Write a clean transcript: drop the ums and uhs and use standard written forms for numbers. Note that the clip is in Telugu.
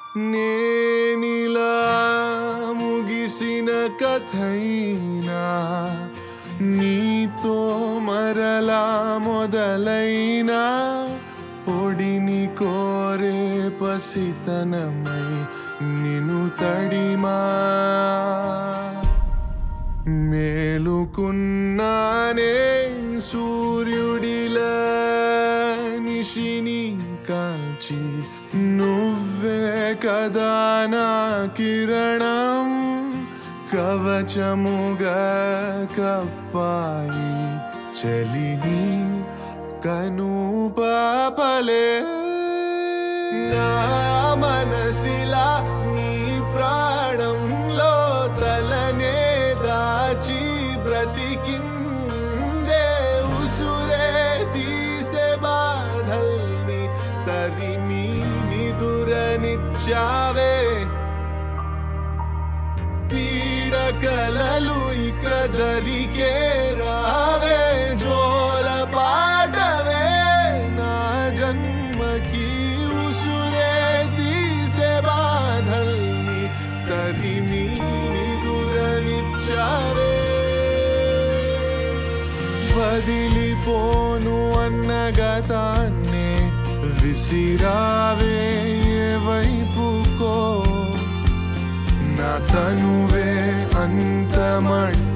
నేనిలా ముగిసిన కథైనా నీతో మరలా మొదలైనా ఒడిని కోరే పసితనమై నిన్ను తడిమా మేలుకున్నానే సూర్యుడిలా నిశిని కాల్చి నువ్వే కదా నా కిరణం కవచముగా కప్పాయి చలిని కను పాపలే నా మనసిలా నీ ప్రాణంలో తలనే దాచి బ్రతికిందే ఉసురే తీసే బాధల్ని తరిమి నిదురనిచ్చావే పీడకలలు ఇక దరికే రావే జోల పాటవే నా జన్మకి ఉసురే తీసే బాధల్ని తరిమి నిదురనిచ్చావే వదిలిపోను అన్న గతాన్నే విసిరావే ఏ వైపుకో నా తనువే అంతమట్ట